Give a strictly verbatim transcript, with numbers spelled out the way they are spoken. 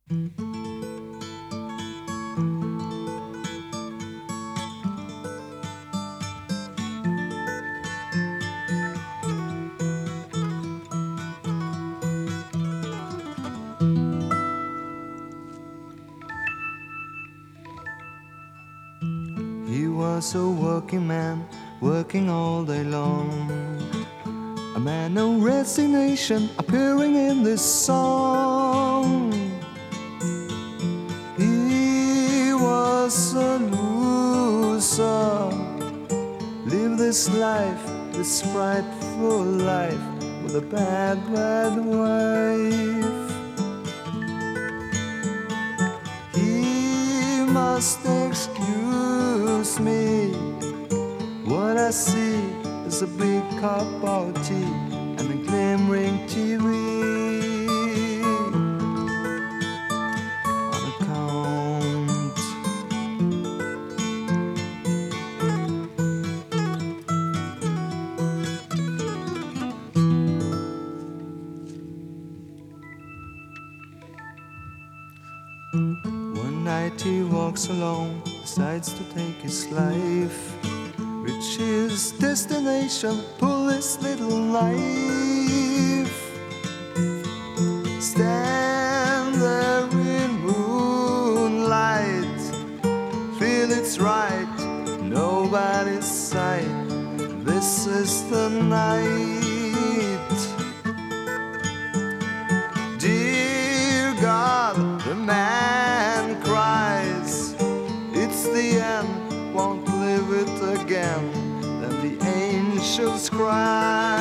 He was a working man, working all day long. A man of resignation appearing in this song. He was a loser, lived this life, this frightful life, with a bad, bad wife. He must excuse me. What I see is a big cup of tea and a glimmering T V on a count. One night he walks alone, decides to take his life. Reach his destination, pull his little knife. Stand there in moonlight, feel it's right, nobody's sight. This is the night. Dear God, the man cries, it's the end, won't live it again. Then the angels cry.